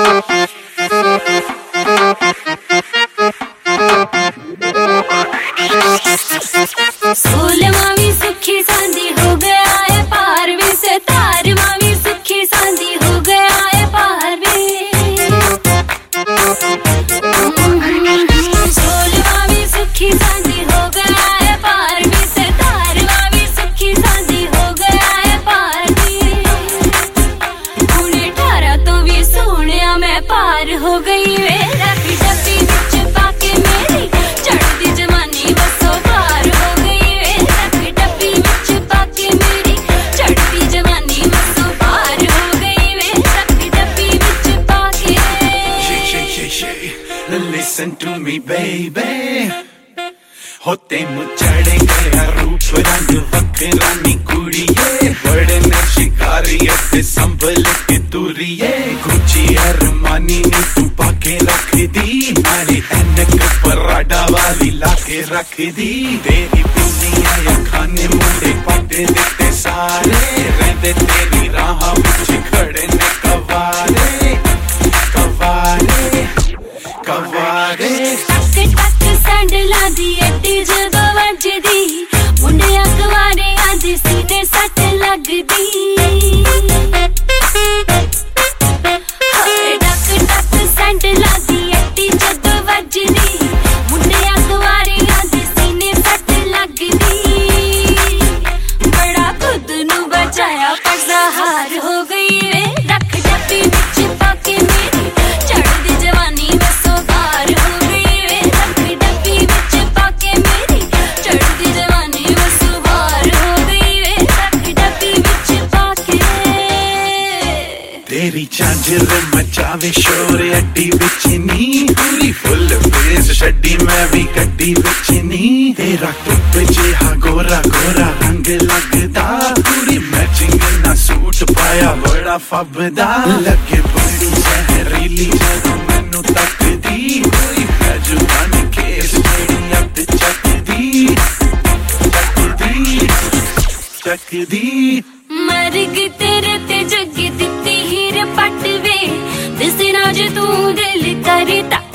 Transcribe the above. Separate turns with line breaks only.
सोलवावी सुखी सांदी हो गया है पार भी से तारवावी सुखी सांदी हो गया है पार भी। सोलवावी सुखी सांदी हो गया है पार भी से तारवावी सुखी सांदी हो गया है पार भी। उन्हें 18 तो भी सोनिया मैं पार हो गई वे रखी डब्बी बिच पाके मेरी चढ़ती जवानी बसो पार हो गई वे रखी डब्बी बिच पाके मेरी चढ़ती जवानी बसो पार हो गई वे रखी डब्बी बिच पाके।
Listen to me baby, होते मुचड़े गया रूप रंग वखरा नी कुड़िए बड़े ने शिकारियत संभल के तुरिए गुची अरमानी नी तू पाके रख दी मारी ऐनक पराडा वाली लाके रख दी। तेरी पिन्नियां या खाने मुंडे पाटे देते सारे रहते तेरी राह बिच खड़े ने कवारे कवारे कवारे।
टक सैंडलां दी एड्डी जदों वजदी मुंडिया कवारे आदे सीने सट लगदी। टक सैंडलां दी एड्डी जदों वजदी मुंडिया कवारे आदे सीने सट लगदी। बड़ा खुद नू बचाया पर हार हो गई वे रख डब्बी बिच पाके मेरी चढ़दी जवानी बसो पार हो गई वे रख डब्बी बिच पाके मेरी चढ़दी जवानी बसो पार हो गई वे रख डब्बी बिच पाके।
तेरी झांझर मचावे शोर अड्डी बिच नी पूरी फुल बेस छड्डी मैं भी गड्डी बिच नी। तेरा टुप जिहा गोरा गोरा रंग लगदा पूरी मैचिंग ना सूट पाया बड़ा फबदा लगे बड़ी जहरीली जदों मैनू तकदी कोई जुबानी केस मेरी अत चकदी चकदी चकदी।
मरग तेरे ते जग दित्ती हीर पट वे दिसना जे तू दिल करता